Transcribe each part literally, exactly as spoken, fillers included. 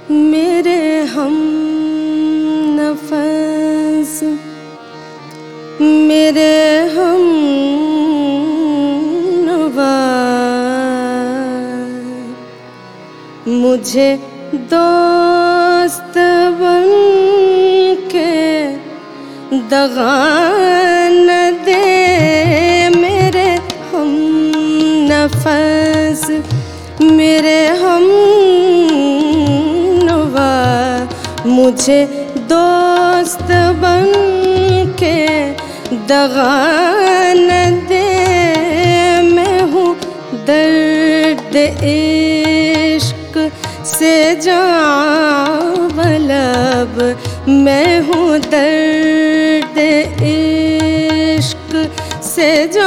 मेरे हम नफस, मेरे हम नवा, मुझे दोस्त बन के दगा न दे। मेरे हम नफस, मेरे हम नवा, मुझे दोस्त बन के दगा न दे। मैं हूँ दर्द इश्क से जावलब, मैं हूँ दर्द इश्क से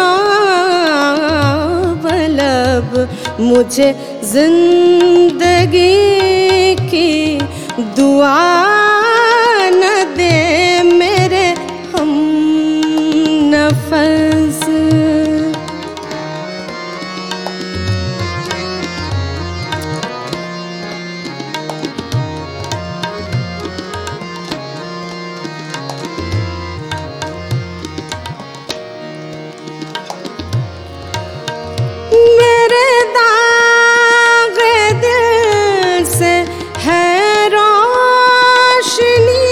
जावलब, मुझे जिंदगी की दुआ न दे। मेरे हम नफस, मेरे दाग दिल से है रोशनी,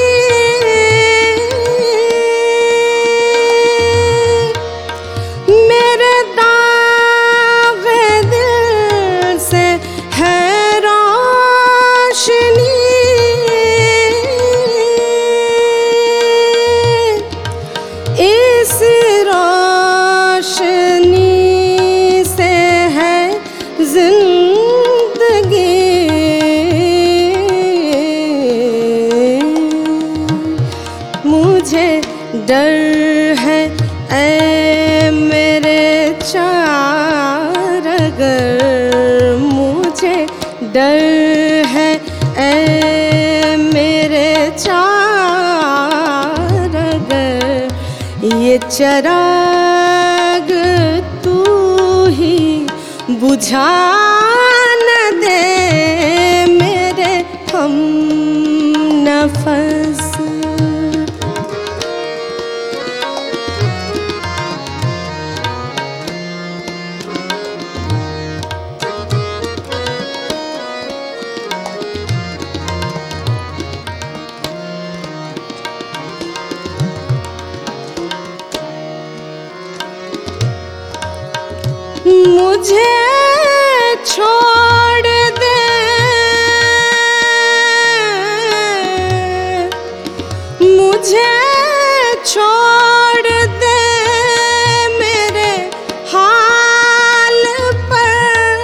मेरे दाग दिल से है रोशनी। इस रोशनी जिंदगी, मुझे डर है ऐ मेरे चारगर, मुझे डर है ऐ मेरे चारगर। ये चराग तू ही बुझा न दे। मेरे हम नफस, मुझे छोड़ दे, मुझे छोड़ दे मेरे हाल पर।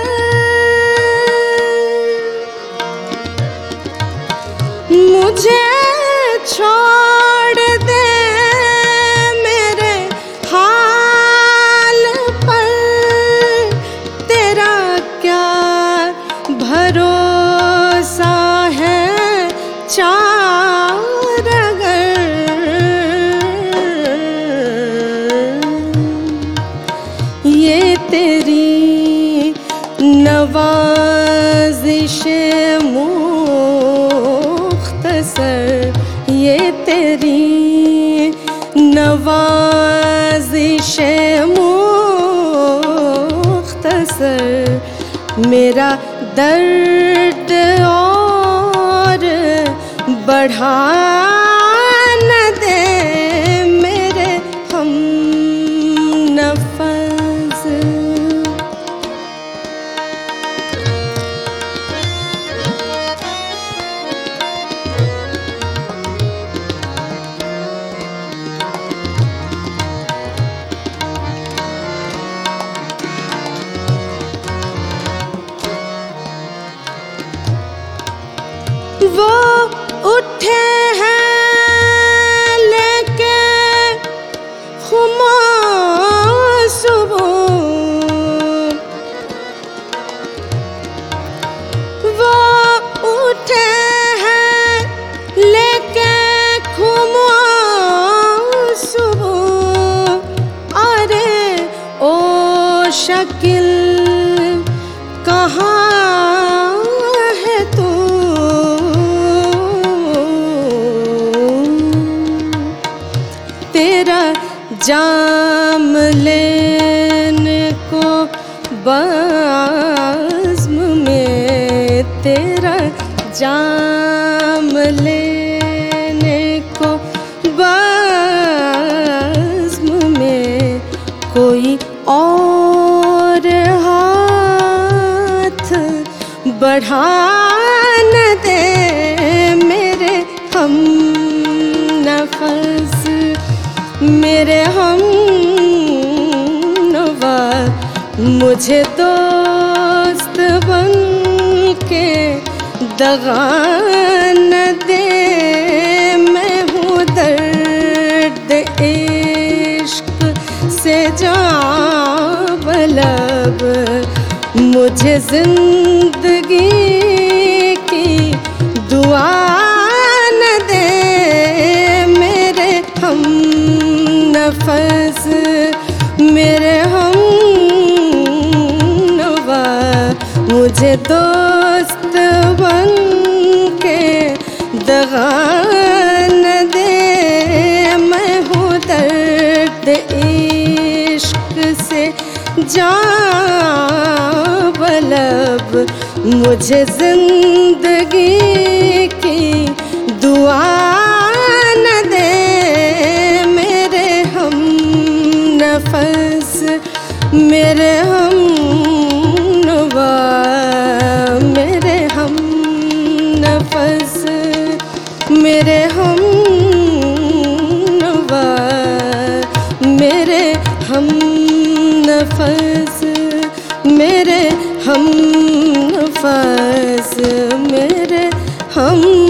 मुझे छोड़ दे मेरे हाल पर, तेरा क्या भरोसा है चारगर। ये तेरी नवाजिश मुख्तसर, ये तेरी नवाजिश मुख्तसर, मेरा दर्द और बढ़ा न दे। मेरे हम नफस, वो उठे हैं बाज़्म में तेरा जाम लेने को, बाज़्म में कोई और हाथ बढ़ा न दे मेरे हम नफस, मेरे हम नवा मुझे दोस्त बन के दगा न दे। मैं हूँ दर्द इश्क से जाबलब, मुझे जिंदगी की दुआ न दे मेरे हम नफस, मेरे हम नवा मुझे दोस्त बन के दगा न दे। मैं हूँ दर्द इश्क से जाबलब, मुझे जिंदगी की दुआ न दे मेरे हम नफस, मेरे हम नवा, मेरे हम नफस, मेरे हम नवा, मेरे हम नफस, मेरे हम नफस, मेरे हम